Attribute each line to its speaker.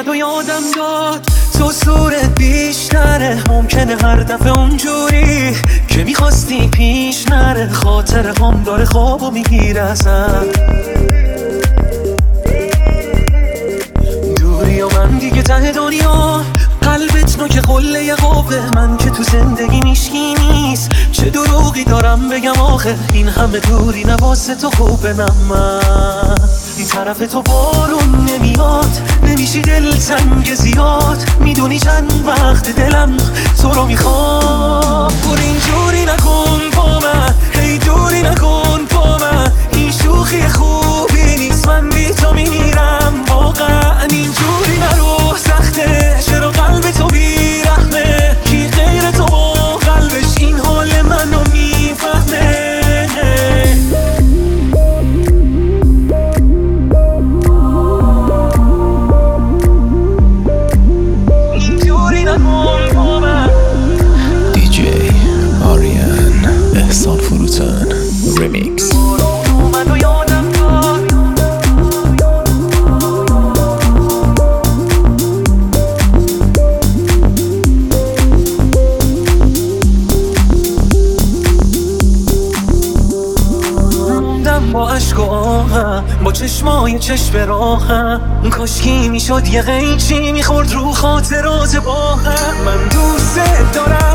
Speaker 1: اومد و یادم داد تو صورت بیشتره. ممکنه هر دفعه اونجوری که میخواستی پیش نره. خاطر هم داره خوابو میگیره ازم. دوری و من دیگه ته دنیا، قلبت نوک قله قوه. من که تو زندگی میشکی نیست، چه دروغی دارم بگم آخه. این همه دوری نواسه تو خوبه. من این طرف تو بارون نمیاد، نمیشی دلتنگ زیاد. میدونی چند وقت دلم تو رو میخواد. برو اینجوری نکن با من، هی دوری نکن با من. این شوخی خوبی نیست، من بی تو میمیرم واقعا. اینجوری نرو سخته، چرا قلب تو بیرحمه. کی غیر تو قلبش این حال منو میفهمه. اینجوری نکن با من.
Speaker 2: دیجی آریان احسان فروتن ریمیکس.
Speaker 1: اومد و یادم داد با عشق و آهم، با چشمای چشم راهم. کاشکی میشد یه قیچی میخورد رو خاطرات با هم. من دوست دارم